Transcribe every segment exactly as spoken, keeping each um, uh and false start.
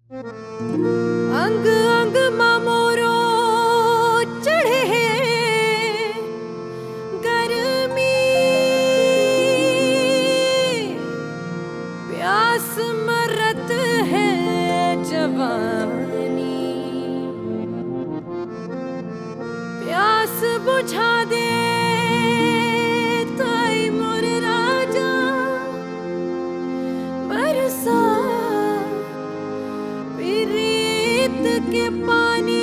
अंग अंग मामोरो चढ़े हैं गर्मी, प्यास मरत है जवानी, प्यास बुझा दे ताई मोर राजा, बरसा प्रीत के पानी।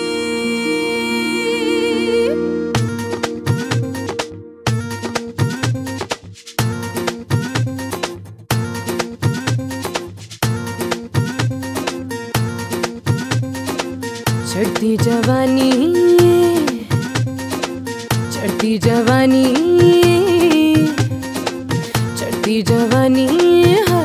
चढ़ती जवानी, चढ़ती जवानी, चढ़ती जवानी है,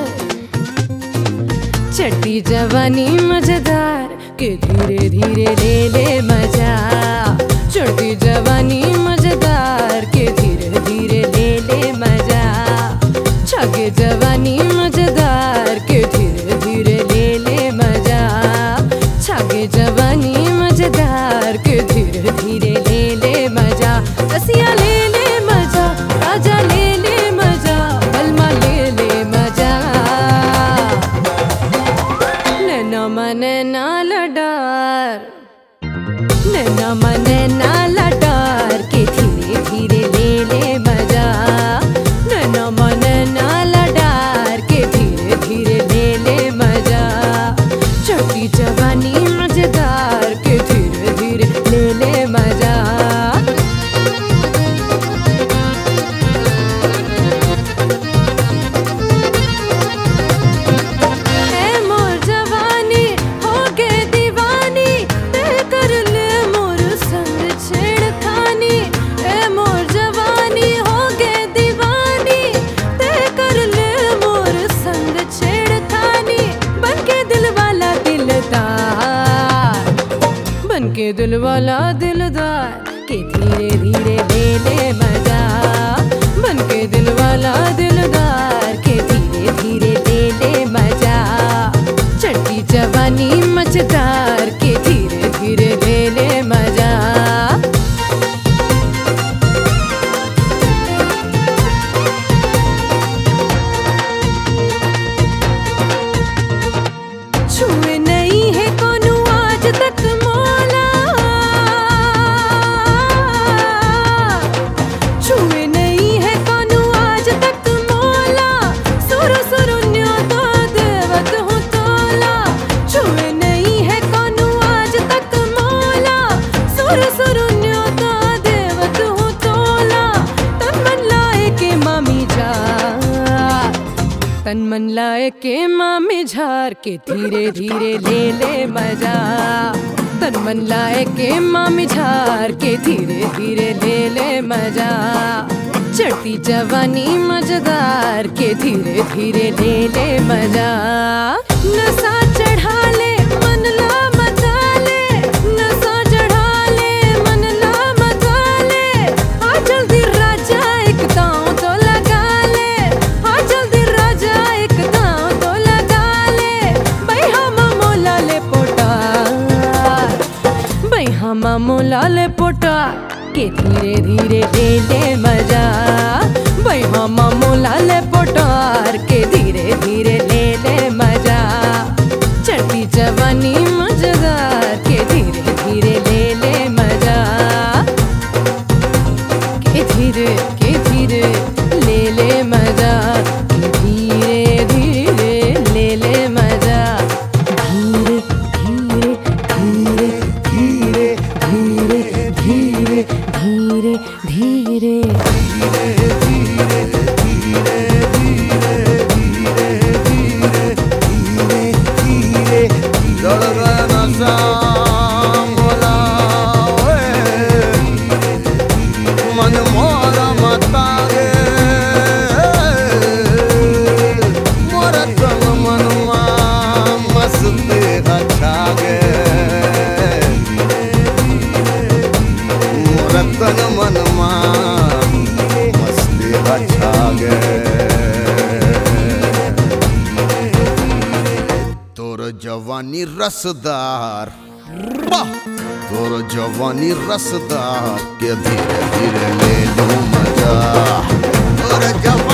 चढ़ती जवानी मजेदार के धीरे धीरे ले ले मजा। चढ़ती जवानी मजेदार के धीरे धीरे ले ले मजा। छगे जवानी मजेदार के धीरे धीरे ले ले मजा। छगे जवानी मजेदार के धीरे धीरे ले ले मजा। रसिया ले ले मजा, राजा ले ले मजा, बलमा ले ले मजा। नैना मने ना लडार, नैना मने ना लडार के धीरे धीरे ले ले मजा। नैना मने ना लडार के धीरे धीरे ले ले मजा। चढ़ती जवानी मजेदार के धीरे धीरे ले ले मजा। के दिल वाला दिलदार के धीरे धीरे ले ले मजा। बन के दिल वाला दिलदार के धीरे धीरे ले ले मजा। चढ़ती जवानी मजेदार के धीरे धीरे ले ले मजा। छुए नहीं है कोनो आज तक मोला, छुए नहीं है कोनो आज तक मोला। सुर सुरुन्यो तो देवत हूँ तोला। छुए नहीं है कोनो आज तक मोला। सुर सुरुन्यो तो देवत हूँ तोला। तन मन लाए के मामी जा, तन मन लाए के मामी झार के धीरे धीरे ले ले मजा। तन मन लाए के मामी झार के धीरे धीरे ले ले मजा। चढ़ती जवानी मजेदार के धीरे धीरे ले ले मजा। नशा चढ़ा ले मन ला मचा ले, नशा चढ़ा ले मन ला मचा ले। आ जल्दी राजा एक दांव तो लगा ले, आ जल्दी राजा एक दांव तो लगा ले। भाई हम मोला ले पोटा, भाई हम मोला ले पोटा के धीरे धीरे ले ले मजा। भाई हम मोला ले पोटार के धीरे धीरे ले ले मजा। चढ़ती जवानी मजेदार के धीरे धीरे ले ले मजा। के धीरे के धीरे ले ले मजा। के धीरे धीरे ले ले मजा। धीरे धीरे धीरे धीरे धीरे धीरे धीरे धीरे रतन मनमा मस्ती अच्छा गे तोर जवानी जवानी रसदार वाह तोर जवानी रसदार के धीरे धीरे ले लूं मजा तोर जवानी